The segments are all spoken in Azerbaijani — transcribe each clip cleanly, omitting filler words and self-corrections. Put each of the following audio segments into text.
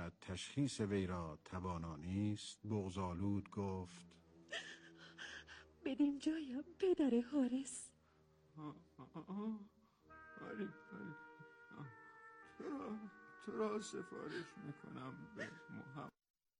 و تشخیص وی را توانا نیست، بغض‌آلود گفت: بدین جایم پدر حارس. تو را سفارش میکنم به محمد.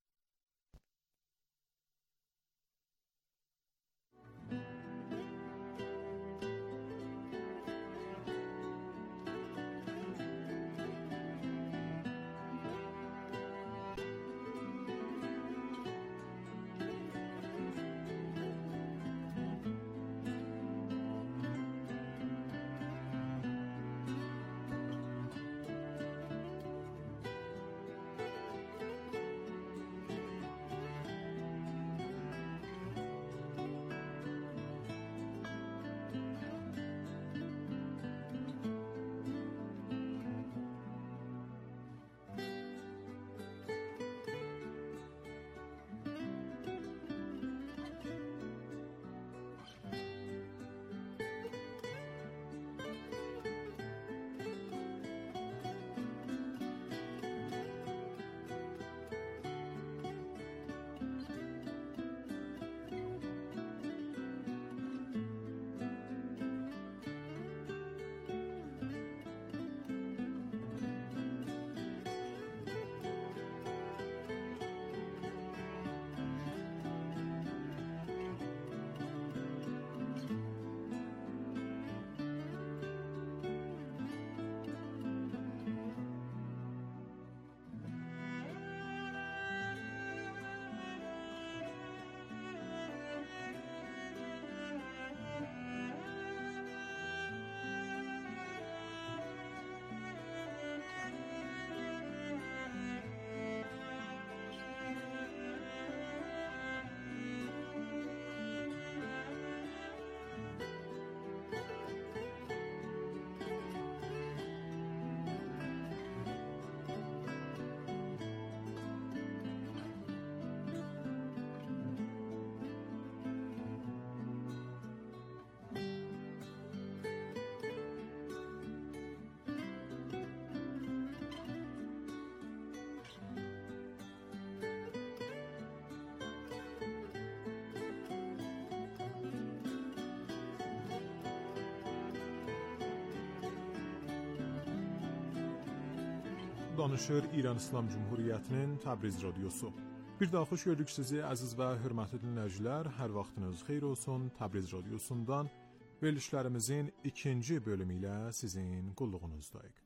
Danışır İran İslam Cumhuriyyətinin Təbriz radiosu. Bir daha xoş gördük sizi əziz və hörmətli dinləyicilər. Hər vaxtınız xeyir olsun. Təbriz radiosundan verilişlərimizin ikinci bölümü ilə sizin qulluğunuzdayıq.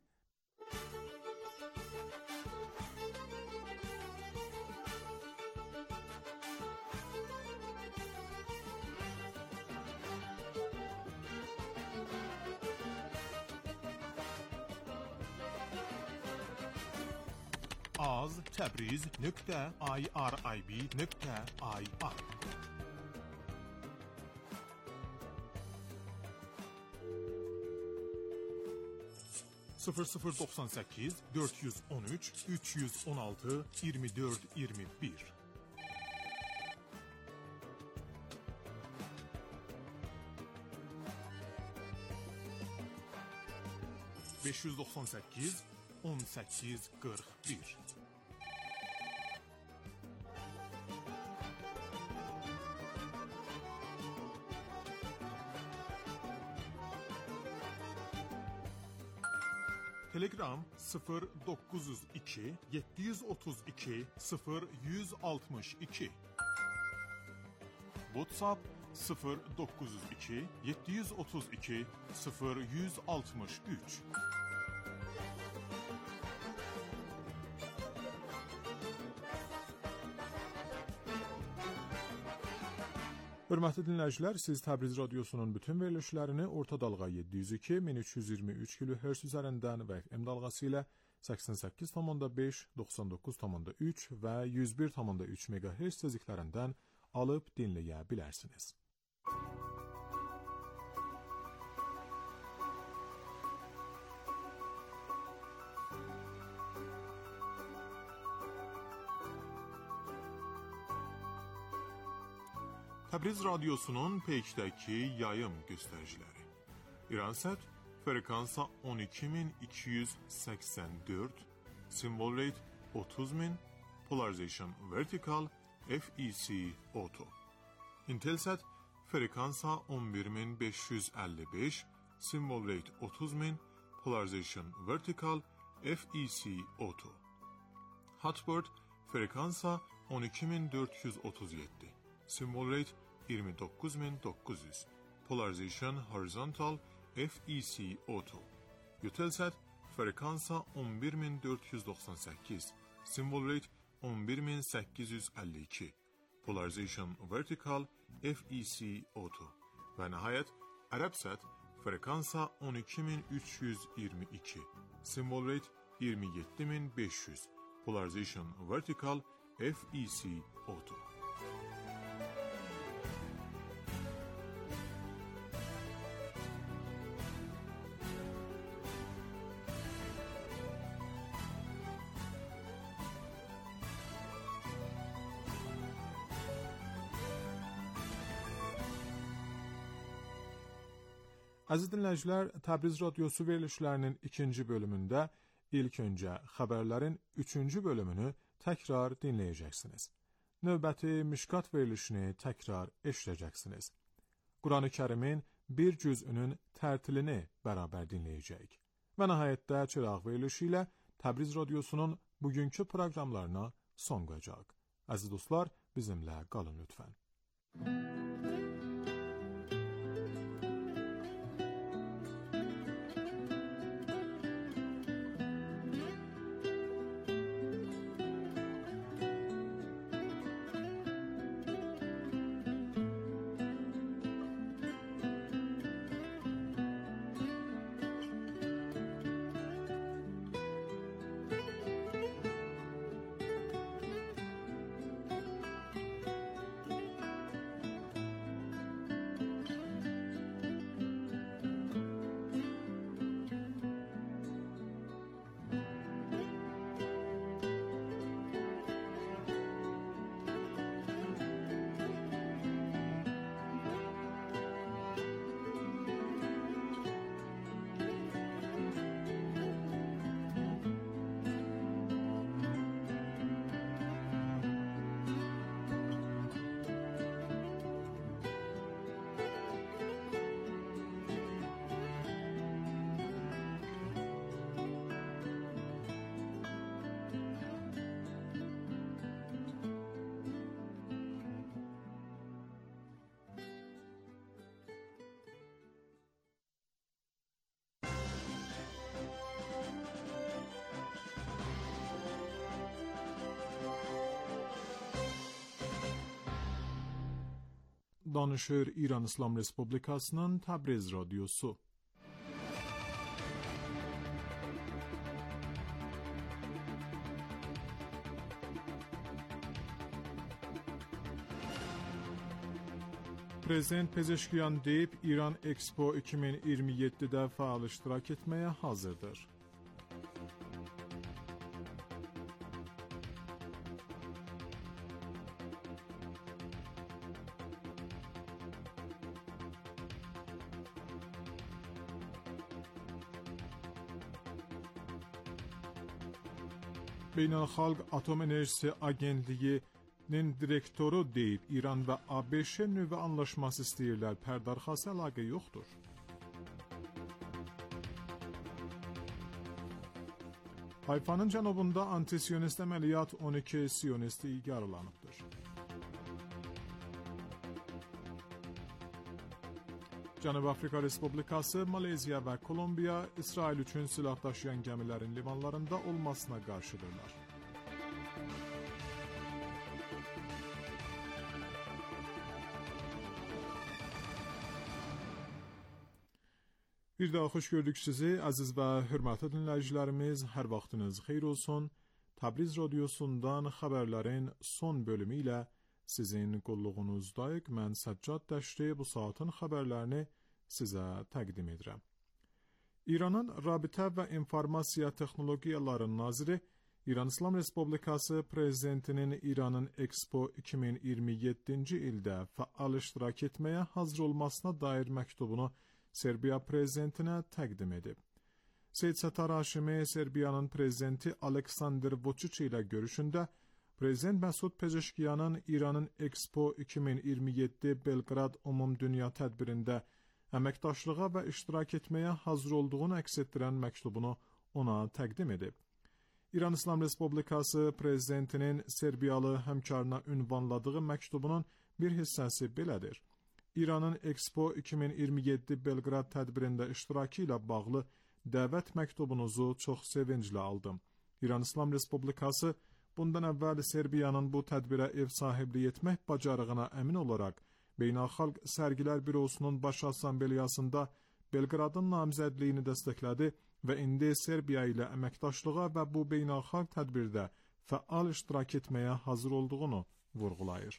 az.tabriz.irib.ir 0098 413 316 24 21 598 18 41 Telegram 0902 732 0162 WhatsApp 0902 732 0163 Hörmətli dinləyicilər, siz Təbriz radiosunun bütün verilişlərini orta dalğa 702 1323 kHz üzərindən və FM dalğası ilə 88.5, 99.3 və 101.3 MHz tezliklərindən alıb dinləyə bilərsiniz. Təbriz radiosunun peykdəki yayım göstəriciləri. İransət frekansa 12284, simvol reyt 30000 Polarization Vertical FEC Auto. Intelsat frekansa 11555 Symbol Rate 30000 Polarization Vertical FEC Auto. Hotbird frekansa 12437 Symbol Rate 29900 Polarization Horizontal FEC Auto. Eutelsat frekansa 11498 Symbol Rate 11852 Polarization Vertical FEC Auto. Ve nihayet Arabsat frekansa 12322 Symbol Rate 27500 Polarization Vertical FEC Auto. Aziz dinləyicilər, Təbriz Radyosu verilişlərinin ikinci bölümündə ilk öncə xəbərlərin üçüncü bölümünü təkrar dinləyəcəksiniz. Növbəti Mişkat verilişini təkrar eşidəcəksiniz. Quran-ı Kərimin bir cüzünün tərtilini bərabər dinləyəcəyik. Və nəhayətdə Çıraq verilişi ilə Təbriz Radyosunun bugünkü proqramlarına son qoyacaq. Əziz dostlar, bizimlə qalın lütfən. Danışır İran İslam Respublikasının Təbriz Radyosu. Prezident Pezeşkiyan deyib, İran Expo 2027-də fəal iştirak etməyə hazırdır. Beynəlxalq Atom Enerjisi Agentliyinin direktoru deyib, İran və ABŞ nüvə anlaşması istəyirlər, pərdarxası əlaqə yoxdur. Hayfanın cənubunda anti-siyonist əməliyyat 12 siyonisti yaralanıbdır. Cənubi Afrika Respublikası, Malezya və Kolumbiya İsrail üçün silah daşıyan gəmilərin limanlarında olmasına qarşıdırlar. Bir daha xoş gördük sizi, əziz və hörmətli dinləyicilərimiz, hər vaxtınız xeyir olsun. Təbriz Radyosundan xəbərlərin son bölümü ilə sizin qulluğunuzdayıq. Mən Səccad Dəşti bu saatin xəbərlərini sizə təqdim edirəm. İranın Rabitə və İnformasiya Texnologiyaları Naziri, İran İslam Respublikası Prezidentinin İranın Expo 2027-ci ildə fəal iştirak etməyə hazır olmasına dair məktubunu Serbiya Prezidentinə təqdim edib. Seyid Sattar Haşimi Serbiyanın prezidenti Aleksandr Vučić ile görüşünde Prezident Məsud Pezeşkiyanın İranın Expo 2027 Belgrad Umumdünya tədbirində əməkdaşlığa və iştirak etməyə hazır olduğunu əks etdirən məktubunu ona təqdim edib. İran İslam Respublikası prezidentinin Serbiyalı həmkarına ünvanladığı məktubunun bir hissəsi belədir. İranın Expo 2027 Belgrad tədbirində iştirakı ilə bağlı dəvət məktubunuzu çox sevinclə aldım. İran İslam Respublikası bundan əvvəl Serbiyanın bu tədbirə ev sahibliyi etmək bacarığına əmin olaraq Beynəlxalq Sərgilər Bürosunun Baş Assambleyasında Belgradın namizədliyini dəstəklədi və indi Serbiya ilə əməkdaşlığa və bu beynəlxalq tədbirdə fəal iştirak etməyə hazır olduğunu vurğulayır.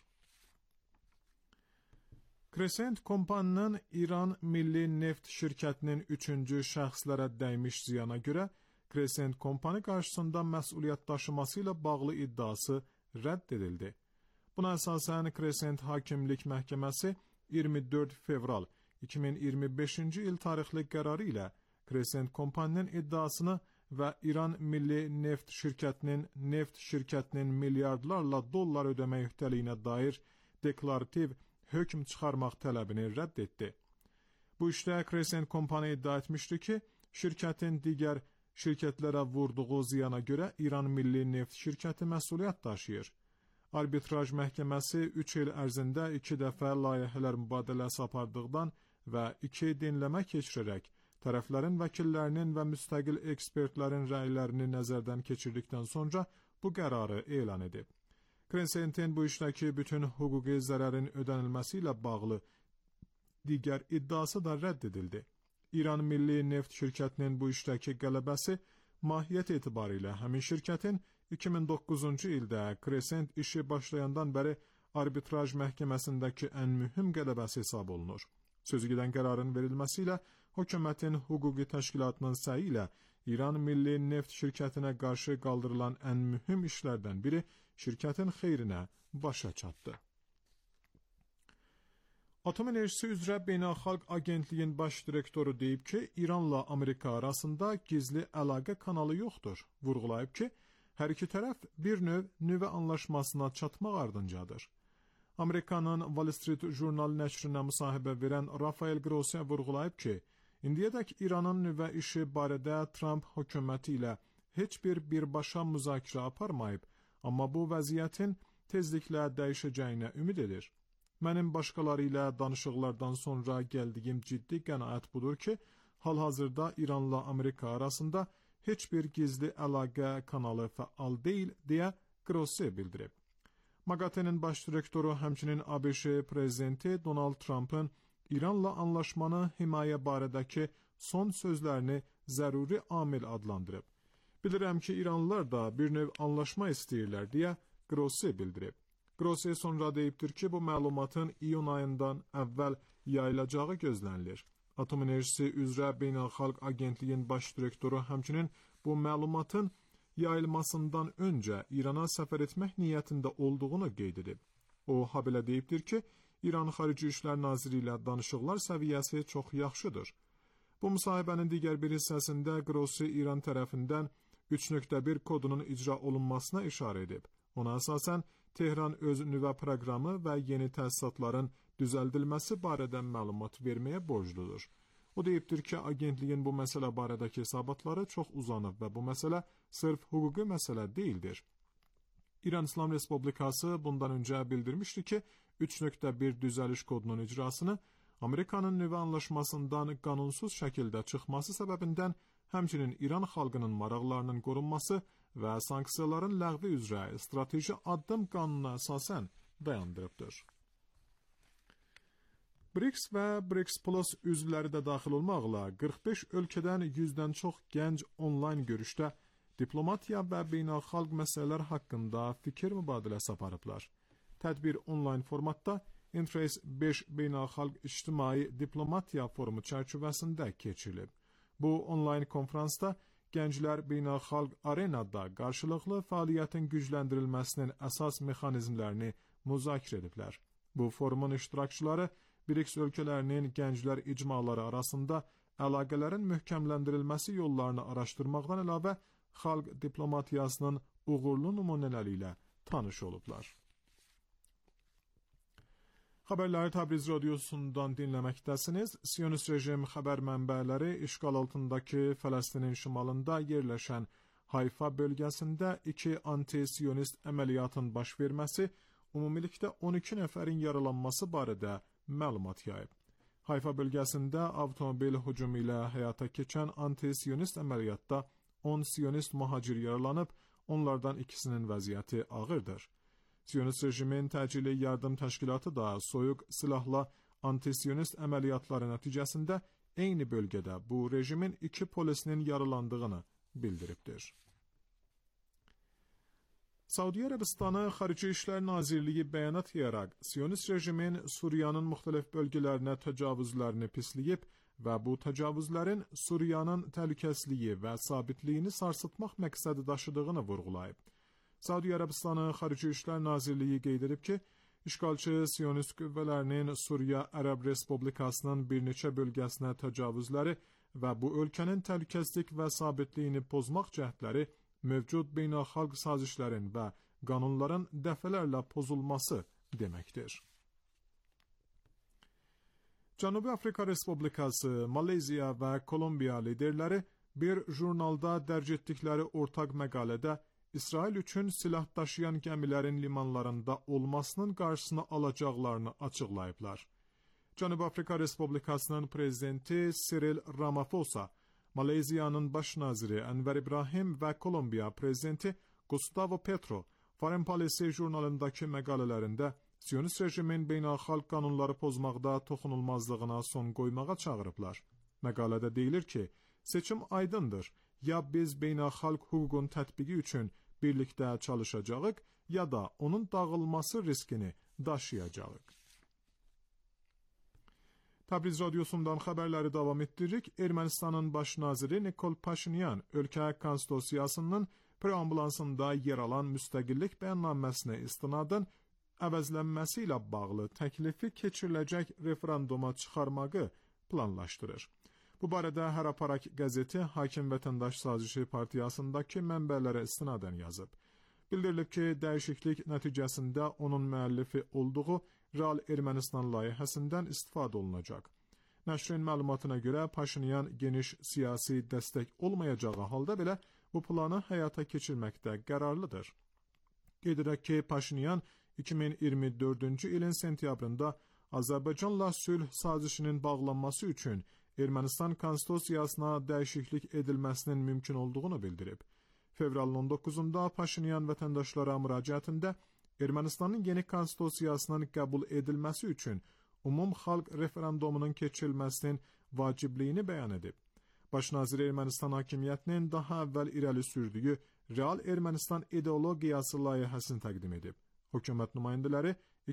Crescent Company'nin İran Milli Neft şirkətinin 3-cü şəxslərə dəymiş ziyana görə Crescent Company qarşısında məsuliyyət daşıması ilə bağlı iddiası rədd edildi. Buna əsasən Crescent Hakimlik Məhkəməsi 24 fevral 2025-ci il tarixli qərarı ilə Crescent Company'nin iddiasını və İran Milli Neft şirkətinin milyardlarla dollar ödəmək öhdəliyinə dair deklarativ hökm çıxarmaq tələbini rədd etdi. Bu işdə Crescent Company iddia etmişdi ki, şirkətin digər şirkətlərə vurduğu ziyana görə İran Milli Neft şirkəti məsuliyyət daşıyır. Arbitraj məhkəməsi 3 il ərzində 2 dəfə layihələr mübadiləsi apardıqdan və 2 dinləmə keçirərək tərəflərin vəkillərinin və müstəqil ekspertlərin rəylərini nəzərdən keçirdikdən sonra bu qərarı elan edib. Crescent'in bu işdəki bütün hüquqi zərərin ödənilməsi ilə bağlı digər iddiası da rədd edildi. İran Milli Neft şirkətinin bu işdəki qələbəsi mahiyyət etibarilə həmin şirkətin 2009-cu ildə Crescent işi başlayandan bəri arbitraj məhkəməsindəki ən mühüm qələbəsi hesab olunur. Sözügedən qərarın verilməsi ilə hökumətin hüquqi təşkilatının səyi ilə İran Milli Neft şirkətinə qarşı qaldırılan ən mühüm işlərdən biri şirkətin xeyrinə başa çatdı. Atom Enerjisi üzrə Beynəlxalq Agentliyin baş direktoru deyib ki, İranla Amerika arasında gizli əlaqə kanalı yoxdur. Vurğulayıb ki, hər iki tərəf bir növ nüvə anlaşmasına çatmaq ardıncadır. Amerikanın Wall Street jurnal nəşrinə müsahibə verən Rafael Grossi vurğulayıb ki, indiyədək İranın nüvə işi barədə Trump hökuməti ilə heç bir birbaşa müzakirə aparmayıb, amma bu vəziyyətin tezliklə dəyişəcəyinə ümid edir. Mənim başqaları ilə danışıqlardan sonra gəldiyim ciddi qənaət budur ki, hal-hazırda İranla Amerika arasında heç bir gizli əlaqə kanalı fəal deyil, deyə Grossi bildirib. MAGATE-nin baş direktoru həmçinin ABŞ prezidenti Donald Trump'ın İranla anlaşmanı himayə barədəki son sözlərini zəruri amil adlandırıb. Bilirəm ki, İranlılar da bir növ anlaşma istəyirlər, deyə Grossi bildirib. Grossi sonra deyibdir ki, bu məlumatın iyun ayından əvvəl yayılacağı gözlənilir. Atom Enerjisi üzrə Beynəlxalq Agentliyin baş direktoru həmçinin bu məlumatın yayılmasından öncə İrana səfər etmək niyyətində olduğunu qeyd edib. O, habelə deyibdir ki, İran Xarici İşlər Naziri ilə danışıqlar səviyyəsi çox yaxşıdır. Bu müsahibənin digər bir hissəsində Grossi İran tərəfindən 3.1 kodunun icra olunmasına işarə edib. Ona əsasən, Tehran öz nüvə proqramı və yeni təsisatların düzəldilməsi barədə məlumat verməyə borcludur. O deyibdir ki, agentliyin bu məsələ barədəki hesabatları çox uzanıb və bu məsələ sırf hüquqi məsələ deyildir. İran İslam Respublikası bundan öncə bildirmişdi ki, 3.1 düzəliş kodunun icrasını Amerikanın nüvə anlaşmasından qanunsuz şəkildə çıxması səbəbindən həmçinin İran xalqının maraqlarının qorunması və sanksiyaların ləğvi üzrə strateji addım qanununa əsasən dayandırıbdır. BRICS və BRICS Plus üzvləri də daxil olmaqla 45 ölkədən 100-dən çox gənc onlayn görüşdə diplomatiya və beynəlxalq məsələlər haqqında fikir mübadiləsi aparıblar. Tədbir onlayn formatda Interface 5 Beynəlxalq İctimai Diplomatiya Forumu çərçivəsində keçirilib. Bu onlayn konferansda gənclər beynəlxalq arenada qarşılıqlı fəaliyyətin gücləndirilməsinin əsas mexanizmlərini müzakirə ediblər. Bu forumun iştirakçıları BRICS ölkələrinin gənclər icmaları arasında əlaqələrin möhkəmləndirilməsi yollarını araşdırmaqdan əlavə xalq diplomatiyasının uğurlu nümunələri ilə tanış olublar. Xəbərləri Təbriz radiosundan dinləməkdəsiniz. Siyonist rejim xəbər mənbələri işğal altındakı Fələstinin şimalında yerləşən Hayfa bölgəsində 2 anti-siyonist əməliyyatın baş verməsi, ümumilikdə 12 nəfərin yaralanması barədə məlumat yayıb. Hayfa bölgəsində avtomobil hücumu ilə həyata keçən anti-siyonist əməliyyatda 10 siyonist mühacir yaralanıb, onlardan ikisinin vəziyyəti ağırdır. Siyonist rejimin təcili yardım təşkilatı da soyuq silahla anti-siyonist əməliyyatları nəticəsində eyni bölgədə bu rejimin 2 polisinin yaralandığını bildiribdir. Saudiya Ərəbistanı Xarici İşlər Nazirliyi bəyanat yayaraq, Siyonist rejimin Suriyanın müxtəlif bölgələrinə təcavüzlərini pisləyib və bu təcavüzlərin Suriyanın təhlükəsizliyi və sabitliyini sarsıtmaq məqsədi daşıdığını vurğulayıb. Saudiya Ərəbistanı Xarici İşlər Nazirliyi qeyd edib ki, işğalçı Siyonist qüvvələrinin Suriya Ərəb Respublikasının bir neçə bölgəsinə təcavüzləri və bu ölkənin təhlükəsizlik və sabitliyini pozmaq cəhdləri mövcud beynəlxalq sazişlərin və qanunların dəfələrlə pozulması deməkdir. Cənubi Afrika Respublikası, Malezya və Kolumbiya liderləri bir jurnalda dərc etdikləri ortaq məqalədə İsrail üçün silah daşıyan gəmilərin limanlarında olmasının qarşısını alacaqlarını açıqlayıblar. Cənubi Afrika Respublikasının prezidenti Cyril Ramaphosa, Malezyanın baş naziri Ənvər İbrahim və Kolumbiya prezidenti Gustavo Petro, Foreign Policy jurnalındakı məqalələrində Siyonist rejimin beynəlxalq qanunları pozmaqda toxunulmazlığına son qoymağa çağırıblar. Məqalədə deyilir ki, seçim aydındır, ya biz beynəlxalq hüququn tətbiqi üçün birlikdə çalışacağıq, ya da onun dağılması riskini daşıyacağıq. Təbriz radiosundan xəbərləri davam etdiririk. Ermənistanın baş naziri Nikol Paşinyan ölkə konstitusiyasının preambulansında yer alan müstəqillik bəyannaməsinə istinadən əvəzlənməsi ilə bağlı təklifi keçiriləcək referenduma çıxarmağı planlaşdırır. Bu barədə Haraparak qəzeti Hakim Vətəndaş Sazişi Partiyasındakı mənbələrə istinadən yazıb. Bildirilib ki, dəyişiklik nəticəsində onun müəllifi olduğu Real Ermənistan layihəsindən istifadə olunacaq. Nəşrin məlumatına görə Paşinyan geniş siyasi dəstək olmayacağı halda belə bu planı həyata keçirməkdə qərarlıdır. Qeyd edək ki, Paşinyan 2024-cü ilin sentyabrında Azərbaycanla sülh sazişinin bağlanması üçün Ermənistan konstitusiyasına dəyişiklik edilməsinin mümkün olduğunu bildirib. Fevralın 19-da Paşinyan vətəndaşlara müraciətində Ermənistanın yeni konstitusiyasının qəbul edilməsi üçün umumxalq referendumunun keçirilməsinin vacibliyini bəyan edib. Baş nazir Ermənistan hakimiyyətinin daha əvvəl irəli sürdüyü Real Ermənistan ideologiyası layihəsini təqdim edib. Hökumət nümayəndələri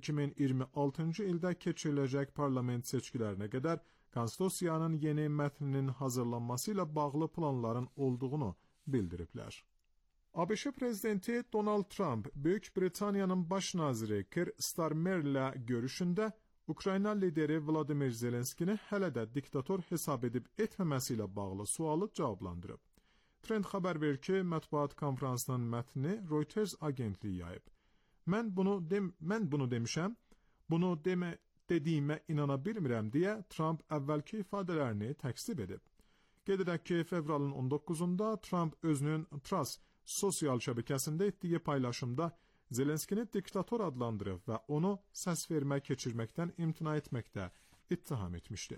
2026-cı ildə keçiriləcək parlament seçkilərinə qədər konstitusiyanın yeni mətninin hazırlanması ilə bağlı planların olduğunu bildiriblər. ABŞ prezidenti Donald Trump, Böyük Britaniyanın baş naziri Keir Starmer ilə görüşündə Ukrayna lideri Vladimir Zelenskini hələ də diktator hesab edib etməməsi ilə bağlı sualı cavablandırıb. Trend xəbər verir ki, mətbuat konfransının mətnini Reuters agentliyi yayıb. Mən bunu demişəm, bunu dediyimə inana bilmirəm deyə Trump əvvəlki ifadələrini təksib edib. Qeyd edək ki, fevralın 19-da Trump özünün Truss sosial şəbəkəsində etdiyi paylaşımda Zelenskini diktator adlandırıb və onu səs vermə keçirməkdən imtina etməkdə ittiham etmişdi.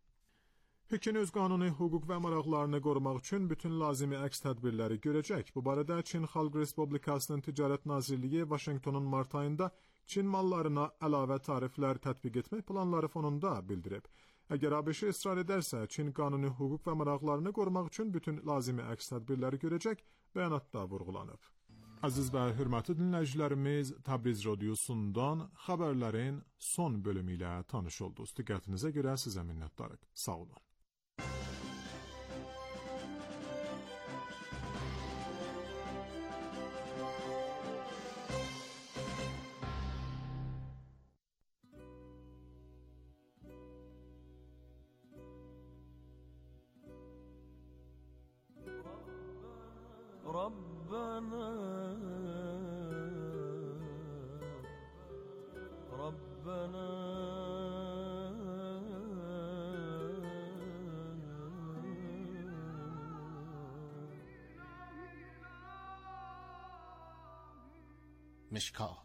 Pekin öz qanuni hüquq və maraqlarını qorumaq üçün bütün lazımi əks tədbirləri görəcək. Bu barədə Çin Xalq Respublikasının Ticarət Nazirliyi Vaşinqtonun mart ayında Çin mallarına əlavə tariflər tətbiq etmək planları fonunda bildirib. Əgər ABŞ israr edərsə, Çin qanuni hüquq və maraqlarını qorumaq üçün bütün lazımi əks tədbirləri görəcək, bəyanatda vurğulanıb. Əziz və hörmətli dinləyicilərimiz, Təbriz radiosundan xəbərlərin son bölümü ilə tanış oldunuz. Diqqətinizə görə sizə minnətdarıq. Sağ olun. مشکات.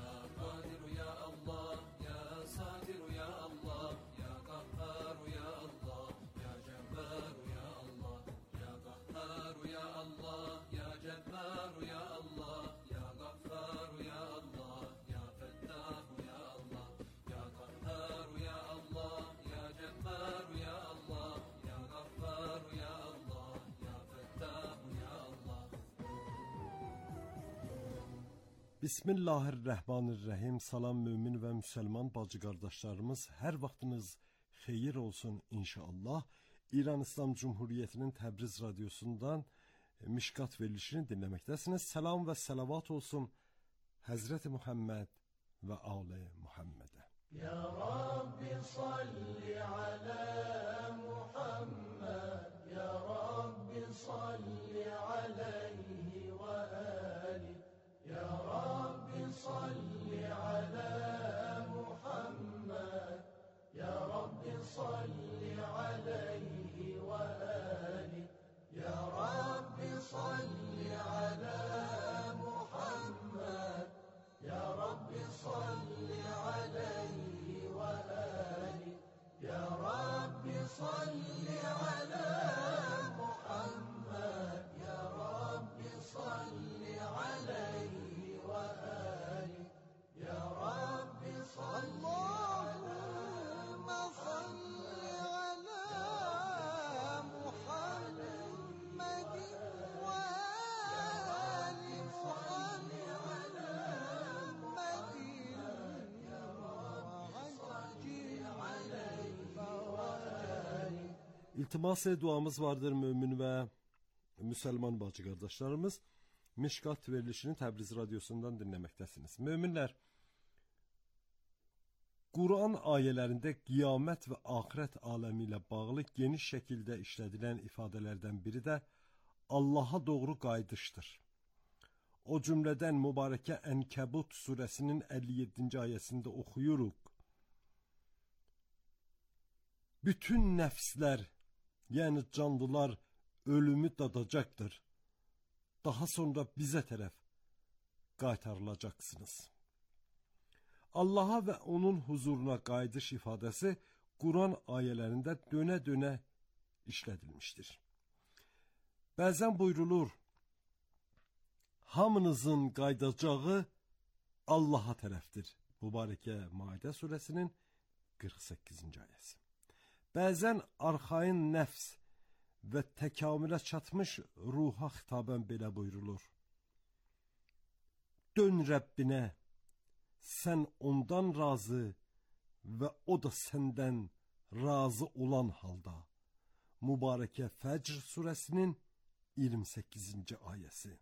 Bismillahirrahmanirrahim. Salam mümin və müsəlman bacı qardaşlarımız, hər vaxtınız xeyir olsun inşallah. İran İslam Cumhuriyyətinin Təbriz radiosundan Mişkat verilişini dinləməkdəsiniz. Salam və salavat olsun Həzrəti Muhammed və Ali Muhammedə. Ya Rabbi salli alə Muhammed, Ya Rabbi salli aleyhi və ali. Ya Rabbi salli ala Muhammed, Ya Rabbi salli aleyhi ve ali. Ya Rabbi salli ala Muhammed, Ya Rabbi salli aleyhi ve ali. Ya Rabbi salli ala Muhammed, Ya Rabbi salli aleyhi. Ya Rabbi salli Allahümme salli ala Muhammedin ve ali salli ala Muhammedin ve hacci aleyhi ve ali. İltimas duamız vardır mümin ve Müslüman bacı kardeşlerimiz. Mişkat verilişini Təbriz radiosundan dinləməkdəsiniz. Möminlər, Quran ayələrində qiyamət və axirət aləmi ilə bağlı geniş şəkildə işlədilən ifadələrdən biri də Allaha doğru qayıdışdır. O cümlədən mübarəkə Ənkəbut surəsinin 57-ci ayəsində oxuyuruq. Bütün nəfslər, yəni canlılar ölümü dadacaqdır. Daha sonra bizə tərəf qaytarılacaqsınız. Allaha və onun huzuruna qayıdış ifadəsi Quran ayələrində dönə-dönə işlədilmişdir. Bəzən buyrulur, hamınızın qayıdacağı Allaha tərəfdir. Mübarəkə Maidə surəsinin 48-ci ayəsi. Bəzən arxayın nəfs və təkamülə çatmış ruha xitabən belə buyrulur. Dön Rəbbinə, sən ondan razı və o da səndən razı olan halda. Mübarəkə Fəcr surəsinin 28-ci ayəsi.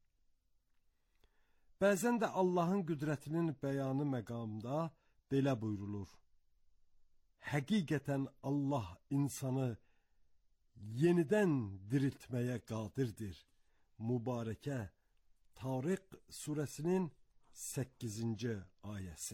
Bəzən də Allahın qüdrətinin bəyanı məqamında belə buyrulur. Həqiqətən Allah insanı yenidən diriltməyə qadirdir. Mübarəkə Tariq surəsinin 8-ci ayəsi.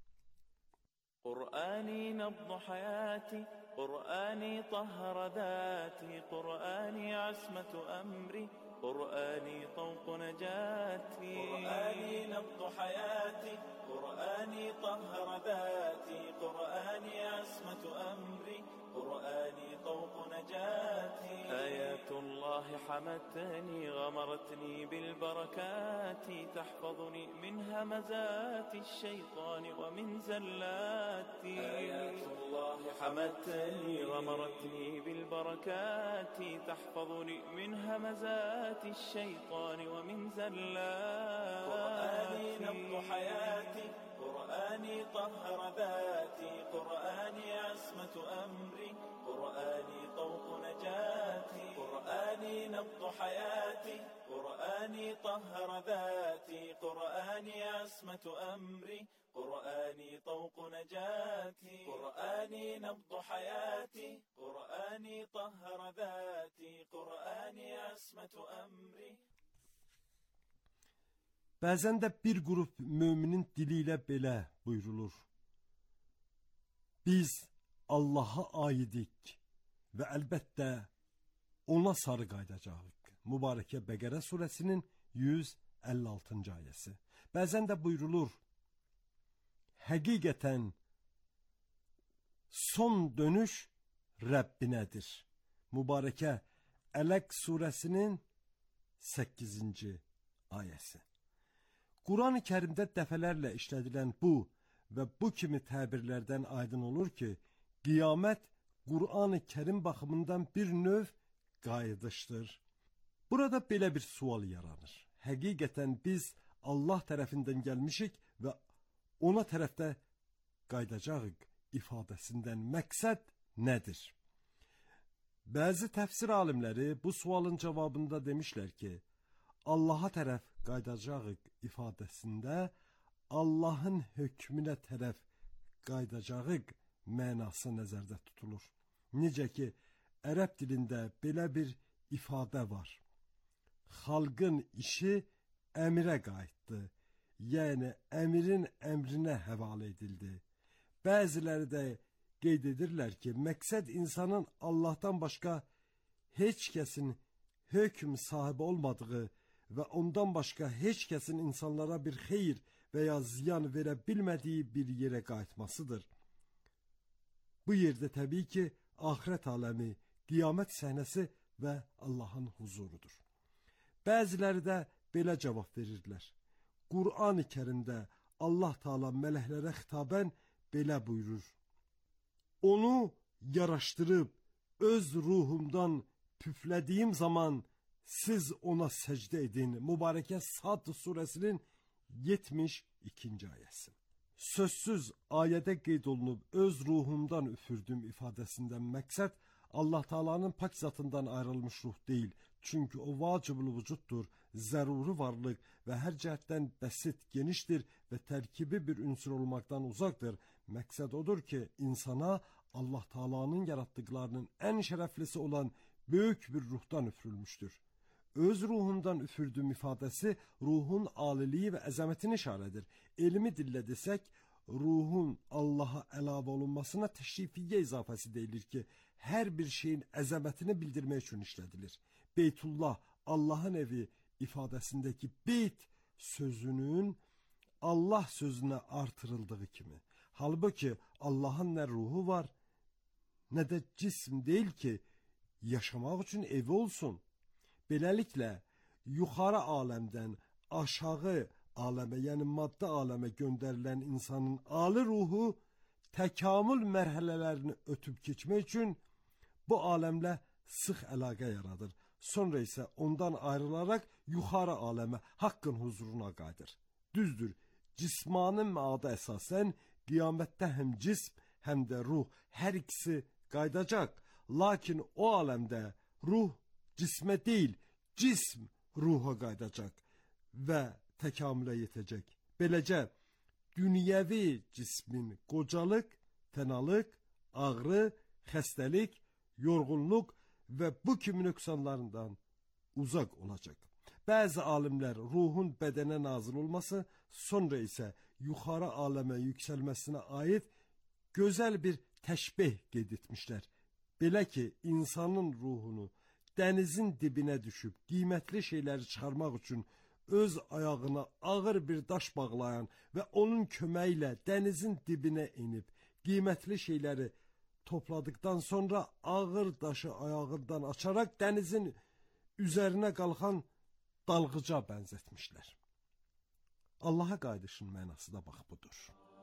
قرآني نبض حياتي، قرآني طهر ذاتي، قرآني عصمة أمري، قرآني طوق نجاتي. قرآني نبض حياتي، قرآني طهر ذاتي، قرآني عصمة أمري، قرآني طوق نجاتي. آيات الله حمتني، غمرتني بالبركات، تحفظني من همزات الشيطان ومن زلاتي. آيات الله حمتني، غمرتني بالبركات، تحفظني من همزات الشيطان ومن زلاتي. قرآني نبض حياتي، قرآني طهر ذاتي، قرآني عصمة أمري، قرآني طوق نجاتي. قرآني نبض حياتي، قرآني طهر ذاتي، قرآني عصمة أمري، قرآني طوق نجاتي. قرآني نبض حياتي، قرآني طهر ذاتي، قرآني عصمة أمري. Bəzən də bir qrup müminin dili ilə belə buyrulur. Biz Allaha aidik və əlbəttə ona sarı qayıdacağıq. Mübarəkə Bəqərə surəsinin 150 56-cı ayəsi. Bəzən də buyrulur: həqiqətən son dönüş Rəbbinədir. Mübarəkə Ələq surəsinin 8-ci ayəsi. Quran-ı Kərimdə dəfələrlə işlədilən bu və bu kimi təbirlərdən aydın olur ki, qiyamət Quran-ı Kərim baxımından bir növ qayıdışdır. Burada belə bir sual yaranır: həqiqətən biz Allah tərəfindən gəlmişik və ona tərəfdə qayıdacağıq ifadəsindən məqsəd nədir? Bəzi təfsir alimləri bu sualın cavabında demişlər ki, Allaha tərəf qayıdacağıq ifadəsində Allahın hökmünə tərəf qayıdacağıq mənası nəzərdə tutulur. Necə ki, ərəb dilində belə bir ifadə var: xalqın işi əmirə qayıtdı, yəni əmirin əmrinə həvalə edildi. Bəziləri də qeyd edirlər ki, məqsəd insanın Allahdan başqa heç kəsin hökm sahibi olmadığı və ondan başqa heç kəsin insanlara bir xeyir və ya ziyan verə bilmədiyi bir yerə qayıtmasıdır. Bu yerdə təbii ki, axirət aləmi, qiyamət səhnəsi və Allahın huzurudur. Bəziləri də belə cavab verirlər: Qur'an-ı Kərimdə Allah Teala mələklərə xitabən belə buyurur: onu yaraşdırıb öz ruhumdan püflədiyim zaman siz ona səcdə edin. Mübarəkə Sad surəsinin 72-ci ayəsi. Sözsüz ayədə qeyd olunub öz ruhumdan üfürdüm ifadəsindən məqsəd Allah Taala'nın pak zatından ayrılmış ruh deyil. Çünki o vacibül vücuddur, zəruri varlıq və hər cəhətdən bəsit, genişdir və tərkibi bir ünsur olmaqdan uzaqdır. Məqsəd odur ki, insana Allah Taala'nın yaratdıqlarının ən şərəflisi olan böyük bir ruhdan üfürülmüşdür. Öz ruhundan üfürdüm ifadəsi ruhun aliliyi və əzəmətini işarədir. Elmi dillə desək, ruhun Allaha əlavə olunmasına təşrifiyyə izafəsi deyilir ki, hər bir şeyin əzəmətini bildirmək üçün işlədilir. Beytullah, Allahın evi ifadəsindəki beyt sözünün Allah sözünə artırıldığı kimi. Halbuki Allahın nə ruhu var, nə də cism deyil ki, yaşamaq üçün evi olsun. Beləliklə, yuxarı aləmdən aşağı aləmə, yəni maddə aləmə göndərilən insanın ali ruhu təkamül mərhələlərini ötüb keçmək üçün bu aləmlə sıx əlaqə yaradır. Sonra isə ondan ayrılaraq yuxarı aləmə, haqqın huzuruna qayıdır. Düzdür, cismanın məada əsasən qiyamətdə həm cism, həm də ruh hər ikisi qayıdacaq. Lakin o aləmdə ruh cismə deyil, cism ruha qayıdacaq və təkamülə yetəcək. Beləcə, dünyəvi cismin qocalıq, fənalıq, ağrı, xəstəlik, yorğunluq və bu kimi nöqsanlarından uzaq olacaq. Bəzi alimlər ruhun bədənə nazil olması, sonra isə yuxarı aləmə yüksəlməsinə aid gözəl bir təşbih qeyd etmişlər. Belə ki, insanın ruhunu dənizin dibinə düşüb qiymətli şeyləri çıxarmaq üçün öz ayağına ağır bir daş bağlayan və onun köməyi ilə dənizin dibinə enib qiymətli şeyləri topladıktan sonra ağır daşı ayağından açaraq dənizin üzərinə qalxan dalğıca bənzətmişlər. Allah'a qayıdışın mənası da bax budur.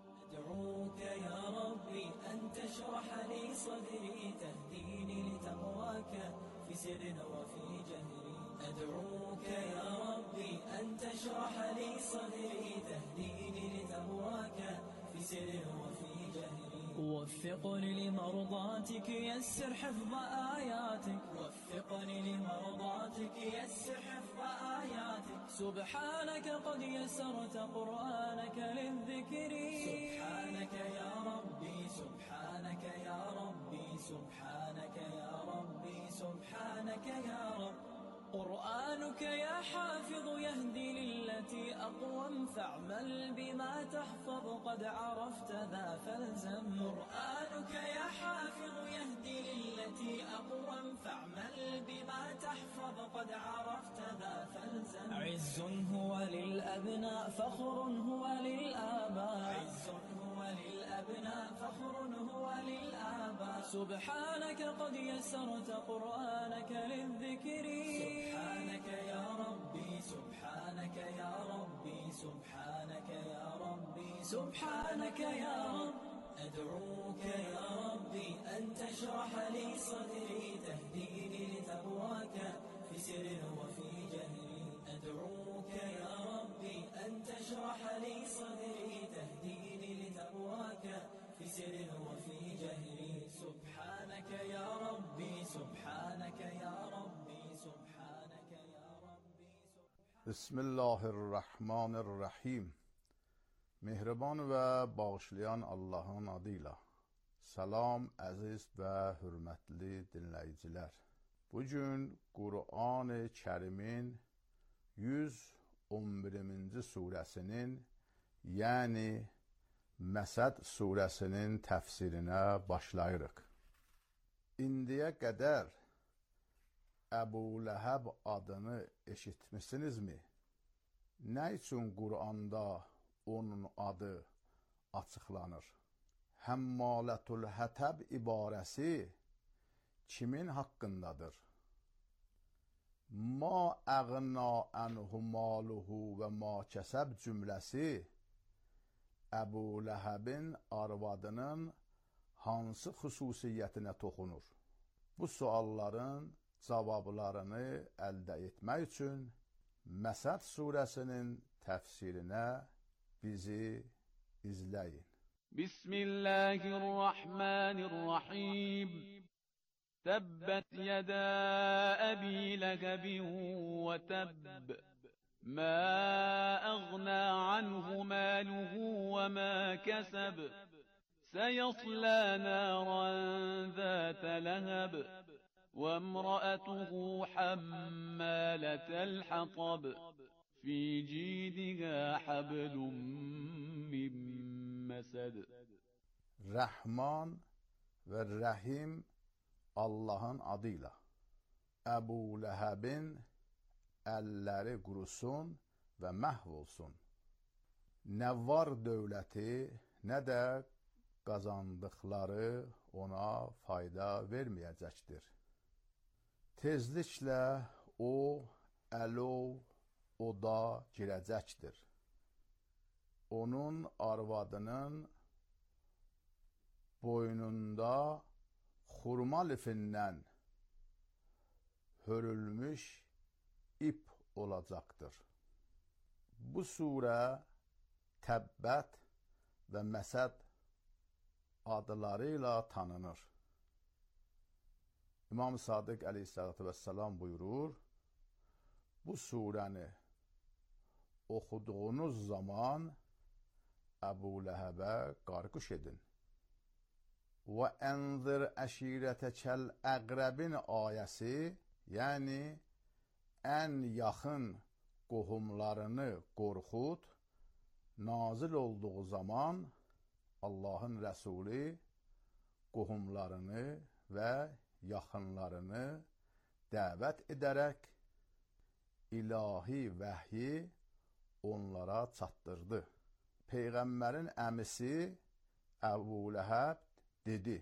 أدعوك يا ربي أن تشرح لي صدري تهديني لتقواك في سر وفي جهري أدعوك يا ربي أن تشرح لي صدري تهديني لتقواك في سر وفي جهري وفقني لمرضاتك يسر حفظ آياتك وفقني لمرضاتك يسر حفظ آياتك سبحانك قد يسرت قرآنك للذكر سبحانك يا ربي سبحانك يا ربي سبحانك يا ربي سبحانك يا رب قرآنك يا حافظ يهدي للتي أقوم فاعمل بما تحفظ قد عرفت ذا فالزم قرآنك يا حافظ يهدي للتي أقوم فاعمل بما تحفظ قد عرفت ذا فالزم عز هو للأبناء فخر هو للآباء عز هو للأبناء فخر هو للآباء سبحانك قد يسرت قرآنك للذكر سبحانك يا ربي سبحانك يا ربي سبحانك يا ربي سبحانك يا رب أدعوك يا ربي أن تشرح لي صدري تهديني لتقواك في سر وفي جهري أدعوك يا ربي أن تشرح لي صدري تهديني لتقواك في سر وفي جهري سبحانك يا ربي سبحانك يا ربي سبحانك يا ربي بسم الله الرحمن الرحیم. مهربان و bağışlayan Allahın adıyla. Salam əziz və hörmətli dinləyicilər. Bugün Qur'an-ı Kərimin 111-ci surəsinin, yəni Məsəd surəsinin təfsirinə başlayırıq. İndiyə qədər Əbu Ləhəb adını eşitmisinizmi? Nə üçün Qur'anda onun adı açıqlanır? Həmmalətül Hətəb ibarəsi kimin haqqındadır? Ma əğna ənhu maluhu və ma kəsəb cümləsi Əbu Ləhəbin arvadının hansı xüsusiyyətinə toxunur? Bu sualların cavablarını əldə etmək üçün Məsəd surəsinin təfsirinə bizi izləyin. Bismillahirrahmanirrahim. Təbbət yədə əbi ləhəbin və təbb. ما أغنى عنه ماله وما كسب سيصلى نارا ذات لهب وامرأته حمالة الحطب في جيدها حبل من مسد. Rəhman və Rəhim Allahın adıyla. Əbu Ləhəbin əlləri qurusun və məhv olsun. Nə var dövləti, nə də qazandıqları ona fayda verməyəcəkdir. Tezliklə o, əlov, oda girəcəkdir. Onun arvadının boynunda xurma lifindən hörülmüş ip olacaqdır. Bu surə Təbbət və Məsəd adları ilə tanınır. İmam Sadiq əleyhissalatu vesselam buyurur, bu surəni oxuduğunuz zaman Əbu Ləhəbə qarqış edin. Və ənzir əşirətəkəl əqrəbin ayəsi, yəni ən yaxın qohumlarını qorxud, nazil olduğu zaman Allahın Rəsuli qohumlarını və yaxınlarını dəvət edərək ilahi vəhyi onlara çatdırdı. Peyğəmbərin əmisi Əbu Ləhəb dedi,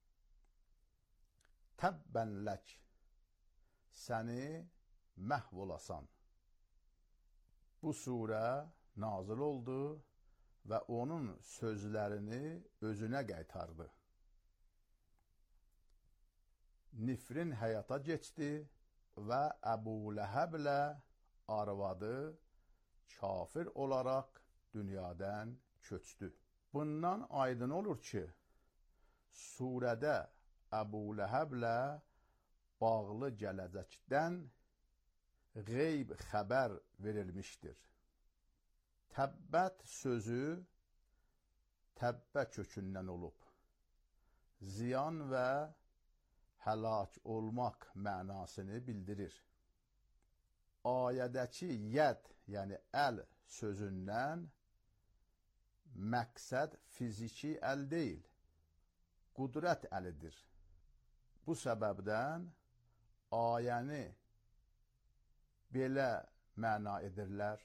Təbbənlək, səni məhv olasan. Bu surə nazil oldu və onun sözlərini özünə qaytardı. Nifrin həyata keçdi və Əbu Ləhəblə arvadı kafir olaraq dünyadan köçdü. Bundan aydın olur ki, surədə Əbu Ləhəblə bağlı gələcəkdən qeyb xəbər verilmişdir. Təbbət sözü təbbə kökündən olub. Ziyan və həlak olmaq mənasını bildirir. ayədəki yəd, yəni əl sözündən məqsəd fiziki əl deyil, qudrət əlidir. Bu səbəbdən ayəni belə məna edirlər.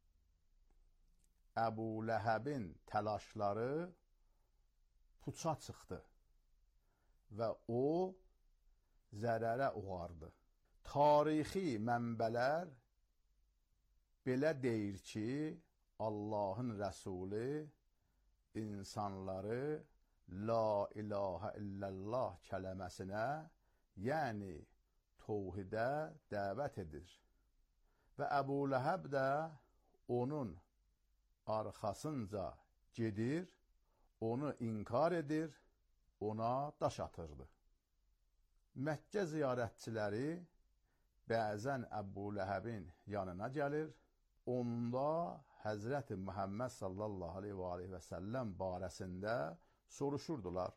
Əbu Ləhəbin təlaşları puça çıxdı və o zərərə uğardı. Tarixi mənbələr belə deyir ki, Allahın Rəsulü insanları La ilahə illallah kələməsinə, yəni təvhidə dəvət edir. Və Əbu Ləhəb də onun arxasınca gedir, onu inkar edir, ona daş atırdı. Məkkə ziyarətçiləri bəzən Əbu Ləhəbin yanına gəlir, onda Həzrəti Muhammed sallallahu aleyhi və səlləm barəsində soruşurdular.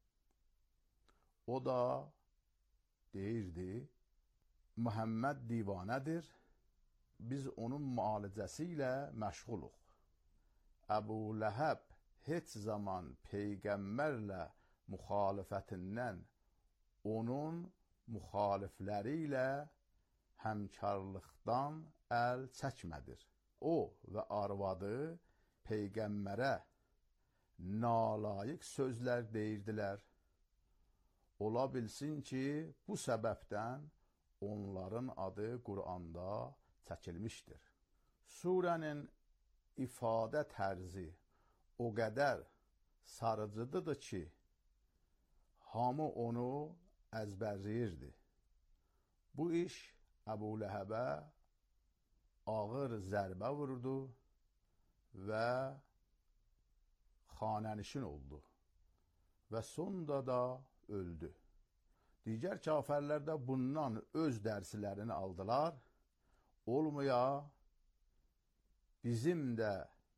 O da deyirdi, Muhammed divanədir, biz onun müalicəsi ilə məşğuluq. Əbu Ləhəb heç zaman Peyğəmbərlə müxalifətindən onun müxalifləri ilə həmkarlıqdan əl çəkmədir. O və arvadı Peyğəmbərə nalayiq sözlər deyirdilər. Ola bilsin ki, bu səbəbdən onların adı Quranda çəkilmişdir. Surənin ifadə tərzi o qədər sarıcıdır ki, hamı onu əzbərləyirdi. Bu iş Əbu Ləhəbə ağır zərbə vurdu və xanənişin oldu və sonda da öldü. Digər kafirlər də bundan öz dərslərini aldılar. Olmaya bizim də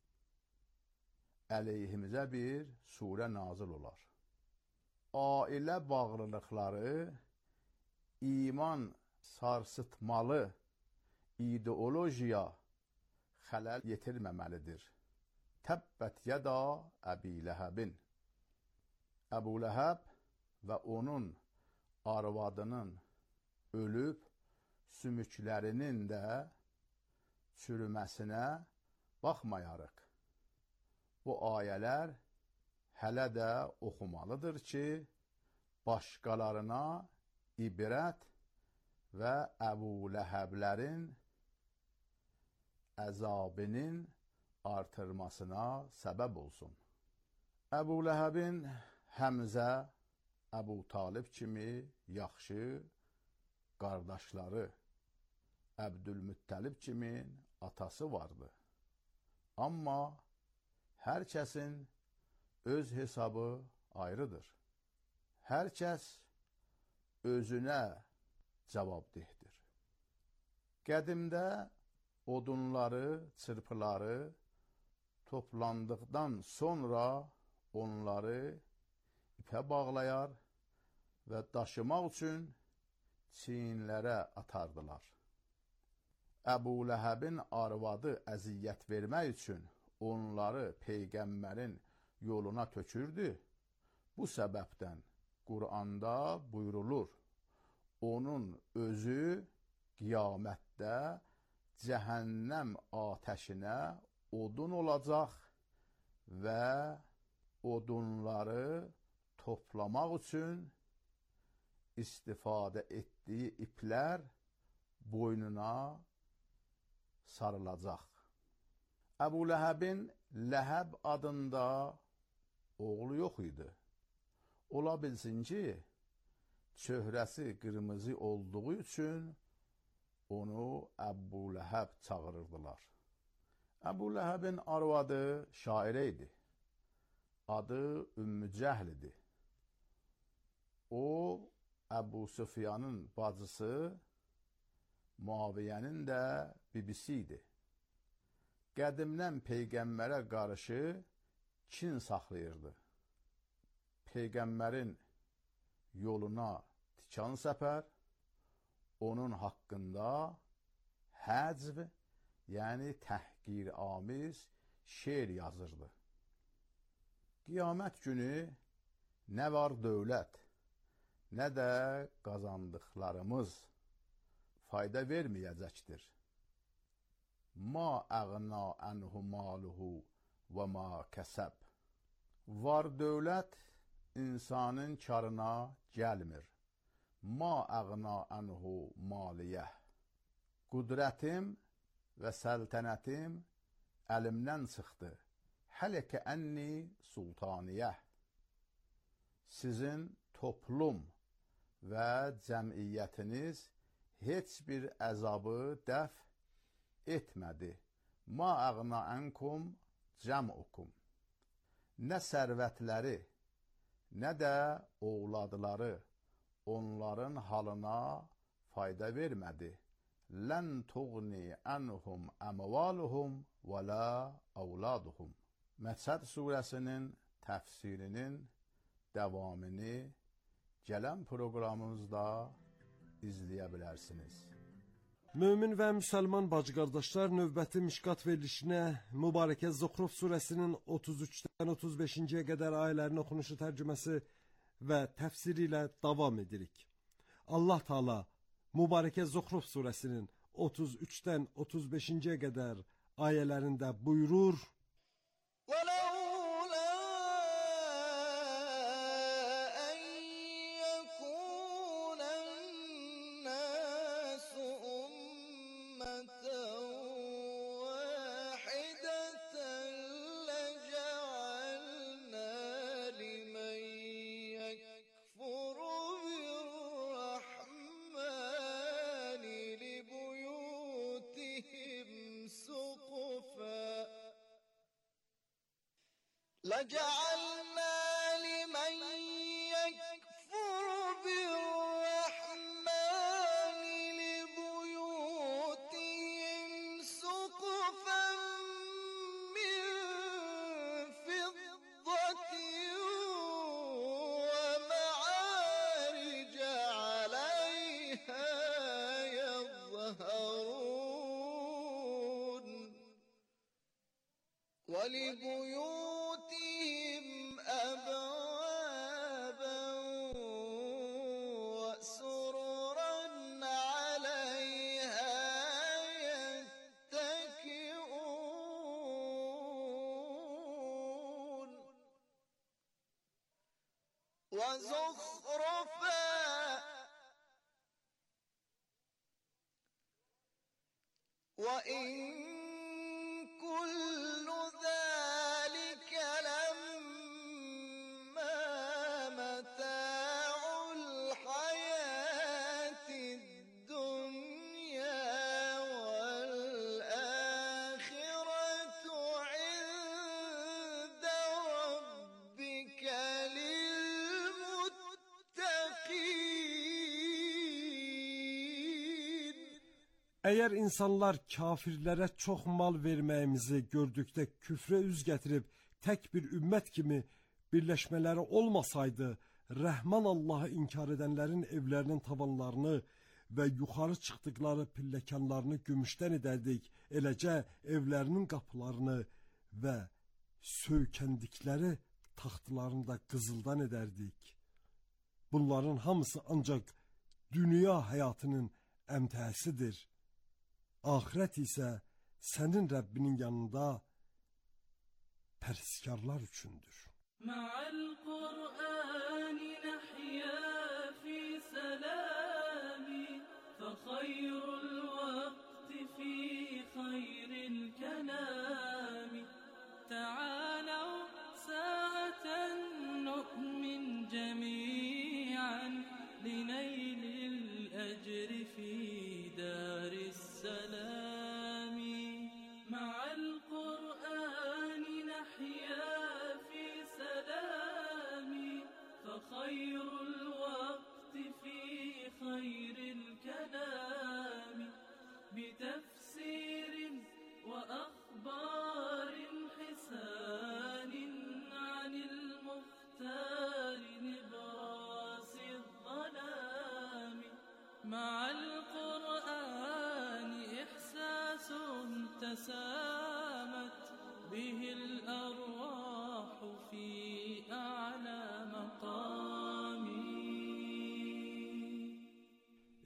əleyhimizə bir surə nazil olar. Ailə bağlılıqları iman sarsıtmalı ideolojiya xələl yetirməməlidir. Təbbət yəda Əbi Ləhəbin. Əbu Ləhəb və onun arvadının ölüb sümüklərinin də çürüməsinə baxmayarıq. Bu ayələr hələ də oxumalıdır ki, başqalarına ibrət və Əbu Ləhəblərin əzabının artırmasına səbəb olsun. Əbu Ləhəbin Həmzə, Əbu Talib kimi yaxşı qardaşları, Əbdülmüttəlib kimi atası vardı. Amma hər kəsin öz hesabı ayrıdır. Hər kəs özünə cavabdehdir. Qədimdə odunları, çırpıları toplandıqdan sonra onları ipə bağlayar və daşımaq üçün çiyinlərə atardılar. Əbu Ləhəbin arvadı əziyyət vermək üçün onları Peyğəmbərin yoluna tökürdü. Bu səbəbdən Quranda buyurulur, onun özü qiyamətdə cəhənnəm atəşinə odun olacaq və odunları toplamaq üçün istifadə etdiyi iplər boynuna sarılacaq. Əbu Ləhəbin Ləhəb adında oğlu yox idi. Ola bilsin ki, çöhrəsi qırmızı olduğu üçün onu Əbu Ləhəb çağırırdılar. Əbu Ləhəbin arvadı şairə idi. Adı Ümmü Cəhl idi. O, Əbu Süfyanın bacısı, Muaviyyənin də bibisi idi. Qədimdən Peyğəmbərə qarşı kin saxlayırdı. Peyğəmbərin yoluna tikan səpər, onun haqqında həcv, yəni təhqiramiz şeir yazırdı. Qiyamət günü nə var dövlət, nə də qazandıqlarımız fayda verməyəcəkdir. Ma əğna ənhu maluhu və ma kəsəb. Var dövlət insanın karına gəlmir. Ma əğna ənhu maliyəh. Qudrətim və səltənətim əlimdən çıxdı. Hələ ki ənni sultaniyəh. Sizin toplum və cəmiyyətiniz heç bir əzabı dəf etmədi. Ma əğna ənkum cəm'ukum. Nə sərvətləri, nə də oğladları onların halına fayda vermədi. Lən tuğni ənhum əmvaluhum və la əvladuhum. Məsəd surəsinin təfsirinin davamını gələn proqramımızda izləyə bilərsiniz. Mömin və müsəlman bacı qardaşlar, növbəti Mişqat verilişinə Mübarəkə Zuxruf surəsinin 33-dən 35-ciyə qədər ayələrin oxunuşu, tərcüməsi və təfsiri ilə davam edirik. Allah Taala Mübarəkə Zuxruf surəsinin 33-dən 35-ciyə qədər ayələrində buyurur: لجعلنا لمن يكفر بالرحمن لبيوتهم سقفا من فضة ومعارج عليها يظهرون ولبيوتهم أبوابا وسررا عليها يتكئون وزخرفا وإن كل ذلك لما متاع الحياة الدنيا والآخرة عند ربك للمتقين. Əgər insanlar kafirlərə çox mal verməyimizi gördükdə küfrə üz gətirib tək bir ümmət kimi birləşmələri olmasaydı, Rəhman Allahı inkar edənlərin evlərinin tavanlarını və yuxarı çıxdıqları pilləkənlərini gümüşdən edərdik, eləcə evlərinin qapılarını və söykəndikləri taxtlarını da qızıldan edərdik. Bunların hamısı ancaq dünya həyatının əmtəhəsidir. Ahirət isə sənin Rəbbinin yanında pərhizkarlar üçündür. Ma'al Qur'ani nahya fi salami fa khayrul waqti fi khayril kalami ta'alaw sa'atan nu'min jami'an linaylil ajri fi daris السلام مع القرآن نحيا في سلام فخير الوقت في خير الكلام بتفسير وأخبار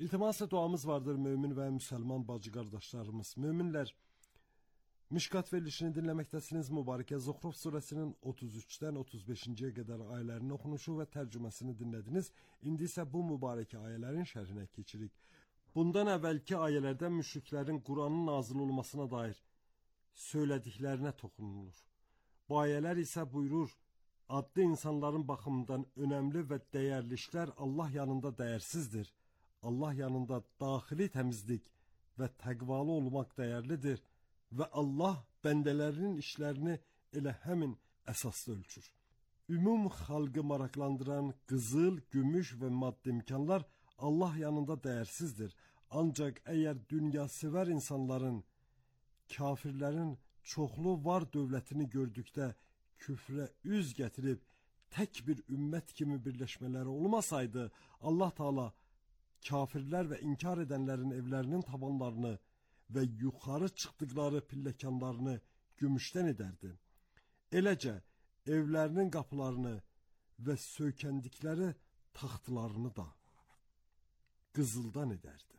İltimas duamız vardır mümin ve Müslüman bacı kardeşlerimiz. Müminler, Mişkat verilişini dinlemektesiniz. Mübareke Zuhruf suresinin 33'ten 35'e kadar ayelerin okunuşu ve tercümesini dinlediniz. İndi ise bu mübareke ayelerin şerhine geçirik. Bundan evvelki ayelerde müşriklerin Kur'an'ın nazil olmasına dair söylediklerine toxunulur. Bu ayeler ise buyurur, adlı insanların bakımından önemli ve değerli işler Allah yanında değersizdir. Allah yanında dahili temizlik ve təqvalı olmak değerlidir. Ve Allah bendelerinin işlerini elə həmin əsaslı ölçür. Ümum xalqı maraqlandıran qızıl, gümüş ve maddi imkanlar Allah yanında değersizdir. Ancak eğer dünyasevər insanların, kafirlerin çoxlu var dövlətini gördükdə küfre üz gətirib tek bir ümmət kimi birleşmeleri olmasaydı, Allah Teala kafirler ve inkar edenlerin evlerinin tavanlarını ve yukarı çıktıkları pillekanlarını gümüşten ederdi. Eləcə evlerinin kapılarını ve söykendikleri taxtlarını da qızıldan ederdi.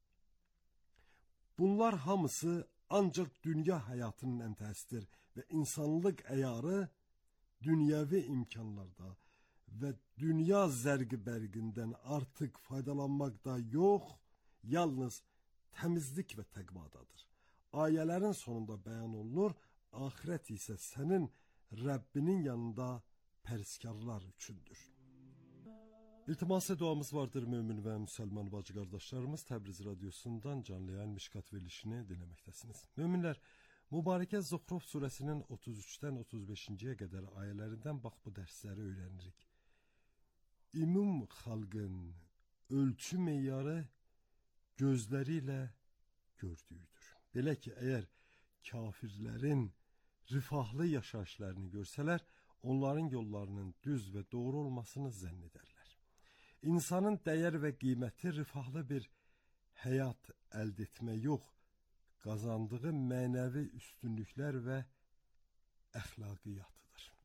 Bunlar hamısı ancak dünya hayatının əntəsidir ve insanlık əyarı dünyevi imkanlarda ve dünya zərgi bərgindən artık faydalanmakta yok, yalnız temizlik ve təqvadadır. Ayelerin sonunda beyan olunur, ahiret ise senin Rabbinin yanında pəriskarlar üçündür. İltimas duamız vardır mümin ve Müslüman bacı kardeşlerimiz. Təbriz Radyosu'ndan canlı yayın Mişkat verilişini dinlemektesiniz. Müminler, mübareke Zuhruf suresinin 33'ten 35'e kadar ayelerinden bak bu dersleri öğrenirik. İmum xalqın ölçü meyarı gözleriyle gördüğüdür. Belə ki, eğer kafirlerin rifahlı yaşayışlarını görseler, onların yollarının düz ve doğru olmasını zannederler. İnsanın değer ve kıymeti rifahlı bir hayat elde etme yok, kazandığı manevi üstünlükler ve ahlakiyatıdır.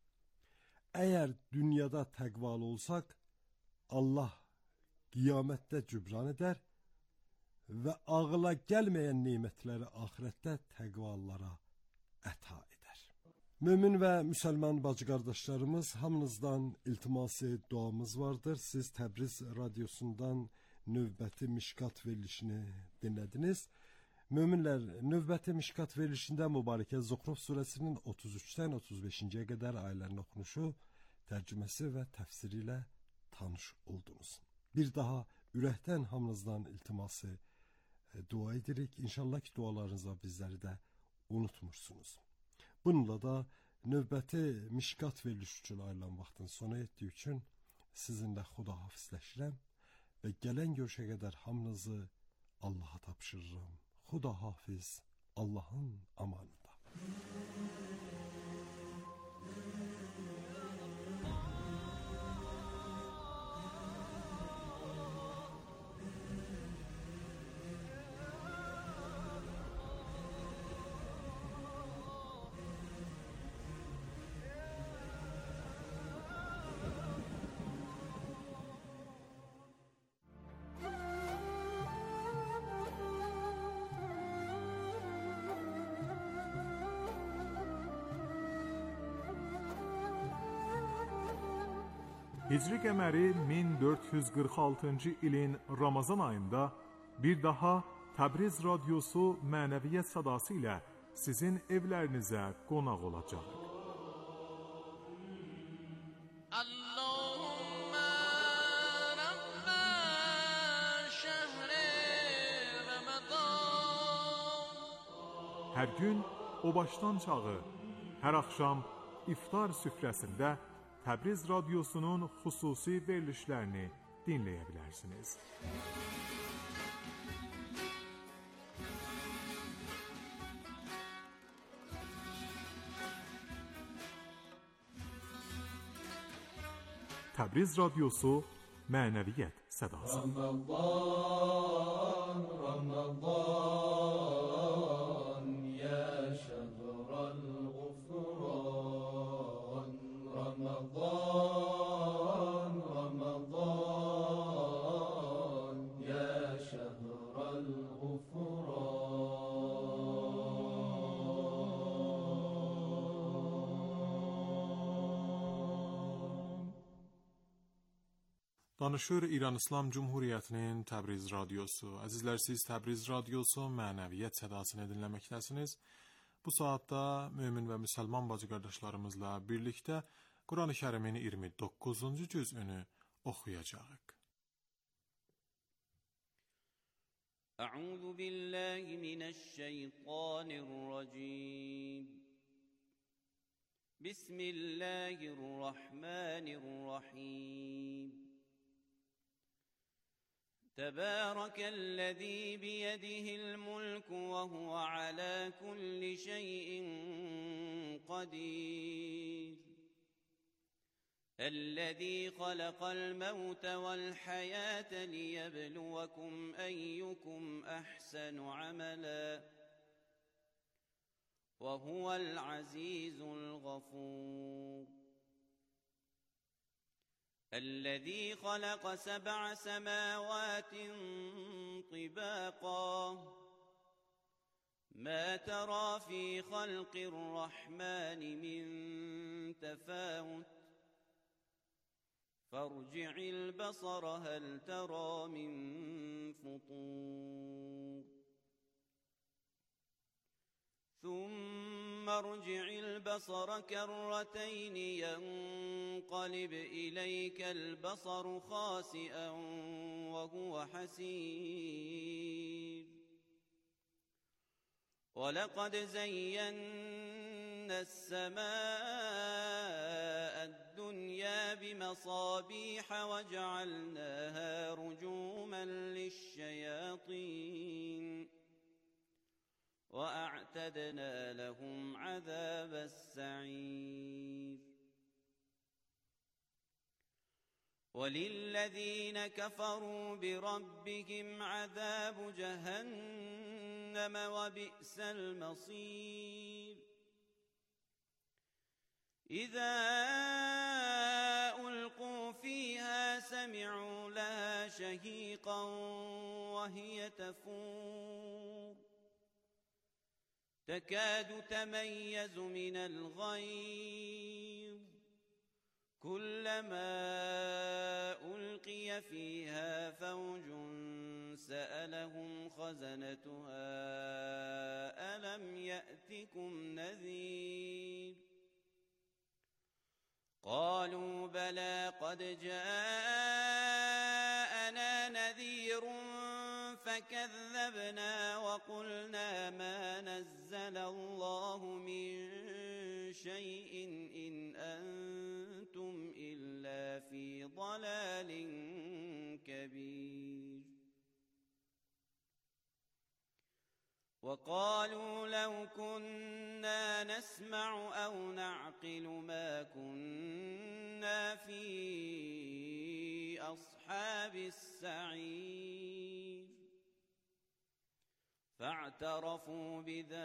Eğer dünyada təqvalı olsak, Allah kıyamette cübran eder ve ağıla gelmeyen nimetleri ahirette təqvalılara əta eder. Mümin ve Müslüman bacı kardeşlerimiz, hamınızdan iltiması duamız vardır. Siz Təbriz Radyosu'ndan növbəti Mişkat verilişini dinlediniz. Müminler, növbəti Mişkat verilişinde mübareke Zuhruf suresinin 33'ten 35'e kadar ayelerin okunuşu, tercümesi ve tefsiriyle tanış oldunuz. Bir daha ürəkdən hamınızdan iltiması dua edirik. İnşallah ki dualarınıza bizleri de unutmursunuz. Bununla da növbəti Mişkat veriliş üçün ayrılan vaxtın sona etdiyi üçün sizinle xudahafizləşirəm ve gelen görüşe kadar hamınızı Allah'a tapşırırım. Xudahafiz, Allah'ın amanında. Hicri qəməri 1446-cı ilin Ramazan ayında bir daha Təbriz Radyosu mənəviyyət sadası ilə sizin evlərinizə qonaq olacaq. Hər gün o başdan çağı, hər axşam iftar süfrəsində Təbriz Radyosu'nun xüsusi verilişlərini dinləyə bilərsiniz. Təbriz Radyosu mənəviyyət sədası. Ramazan, Ramazan, ya şəhral ğufran, Ramazan, Ramazan, ya Danışır İran İslam Cumhuriyeti'nin Təbriz Radyosu. Əzizlər, siz Təbriz Radyosu mənəviyyət sədasını dinləməkdəsiniz. Bu saatda mümin və müsəlman bacı qardaşlarımızla birlikdə Quran-ı Kərimin 29-cu cüzünü oxuyacağıq. Əuzu billahi mineşşeytanirracim. Bismillahirrahmanirrahim. تبارك الذي بيده الملك وهو على كل شيء قدير الذي خلق الموت والحياة ليبلوكم أيكم أحسن عملا وهو العزيز الغفور الذي خلق 7 سماوات طباقا ما ترى في خلق الرحمن من تفاوت فارجع البصر هل ترى من فطور ثم ارجع البصر كرتين ينقلب إليك البصر خاسئا وهو حسير ولقد زينا السماء الدنيا بمصابيح وجعلناها رجوما للشياطين وأعتدنا لهم عذاب السعير وللذين كفروا بربهم عذاب جهنم وبئس المصير إذا ألقوا فيها سمعوا لها شهيقا وهي تفور تكاد تميز من الغيظ كلما ألقي فيها فوج سألهم خزنتها ألم يأتكم نذير قالوا بلى قد جاءنا نذير فكذبنا وقلنا ما نزل الله من شيء إن أنتم إلا في ضلال كبير وقالوا لو كنا نسمع أو نعقل ما كنا في أصحاب السعير فاعترفوا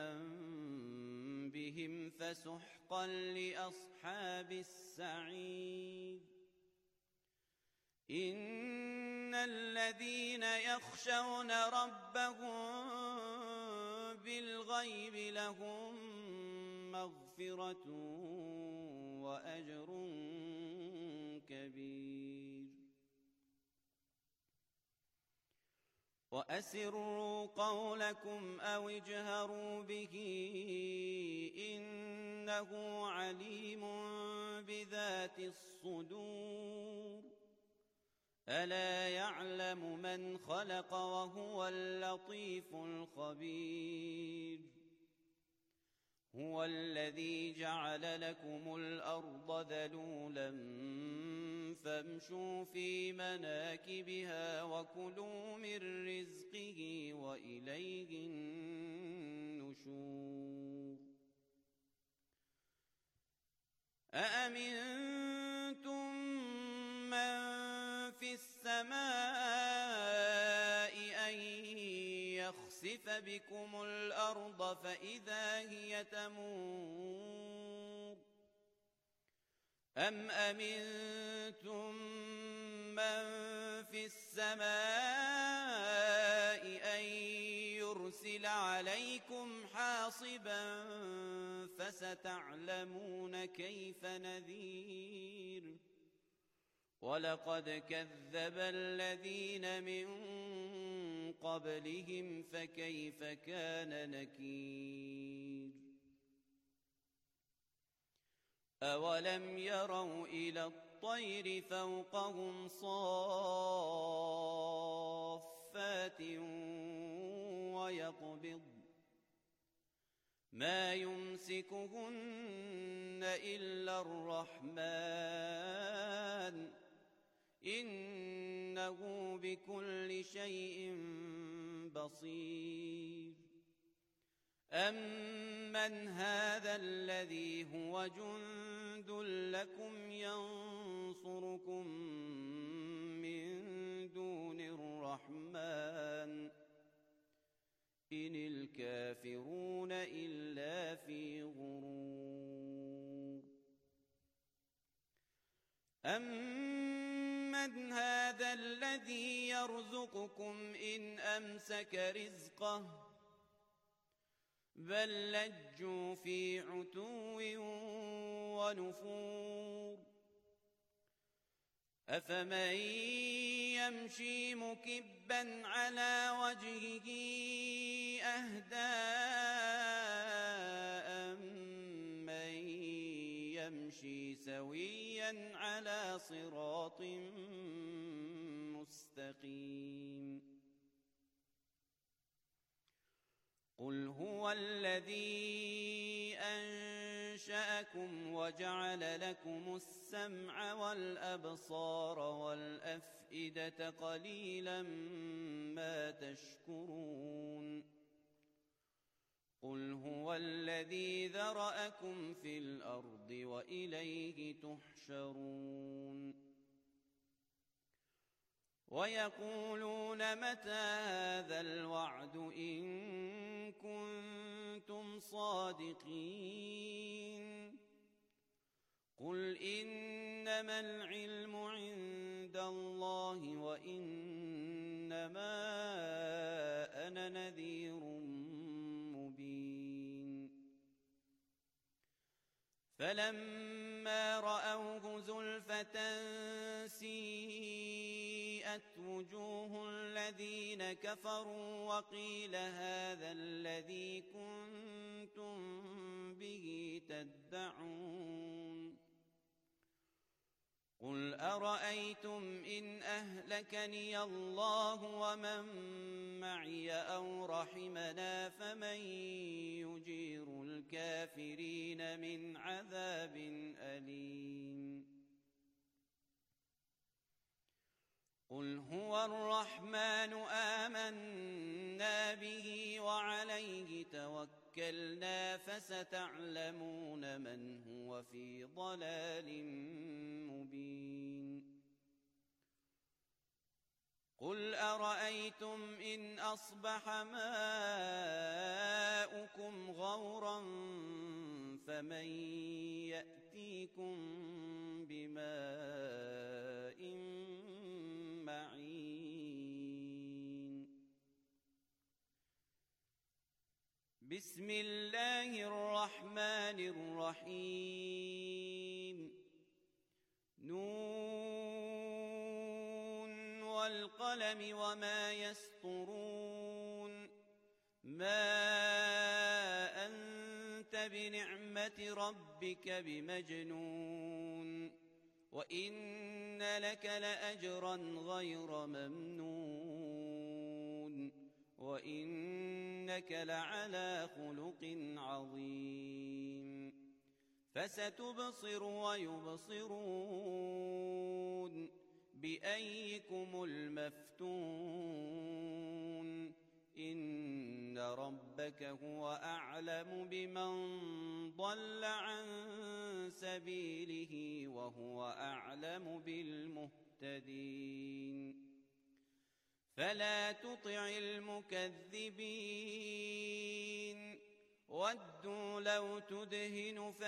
بذنبهم فسحقا لأصحاب السعير إن الذين يخشون ربهم بالغيب لهم مغفرة وأجر كبير وأسروا قولكم أو اجهروا به إنه عليم بذات الصدور ألا يعلم من خلق وهو اللطيف الخبير هو الذي جعل لكم الأرض ذلولا فامشوا في مناكبها وكلوا من رزقه وإليه النشور أأمنتم من في السماء أن يخسف بكم الأرض فإذا هي تمور أم أمنتم من في السماء أن يرسل عليكم حاصبا فستعلمون كيف نذير ولقد كذب الذين من قبلهم فكيف كان نكير أولم يروا إلى الطير فوقهم صافات ويقبض ما يمسكهن إلا الرحمن إنه بكل شيء بصير أمن هذا الذي هو جند لكم ينصركم من دون الرحمن إن الكافرون إلا في غرور أمن هذا الذي يرزقكم إن أمسك رزقه بل لجوا في عتو ونفور أفمن يمشي مكبا على وجهه أهدى أمن يمشي سويا على صراط مستقيم قل هو الذي أنشأكم وجعل لكم السمع والأبصار والأفئدة قليلا ما تشكرون قل هو الذي ذرأكم في الأرض وإليه تحشرون ويقولون متى هذا الوعد إن كنتم صادقين قل إنما العلم عند الله وإنما أنا نذير مبين فلما رأوه زلفة سيئت وجوه الذين كفروا وقيل هذا الذي كنتم به تدعون قل أرأيتم إن أهلكني الله ومن معي أو رحمنا فمن يجير الكافرين من عذاب أليم قل هو الرحمن آمنا به وعليه توكلنا فستعلمون من هو في ضلال مبين قل أرأيتم إن أصبح ماؤكم غورا فمن يأتيكم بماء معين بسم الله الرحمن الرحيم نون والقلم وما يسطرون ما أنت بنعمة ربك بمجنون وإن لك لأجرا غير ممنون وإنك لعلى خلق عظيم فستبصر ويبصرون بأيكم المفتون إن ربك هو أعلم بمن ضل عن سبيله وهو أعلم بالمهتدين فلا تطع المكذبين ودوا لو تدهن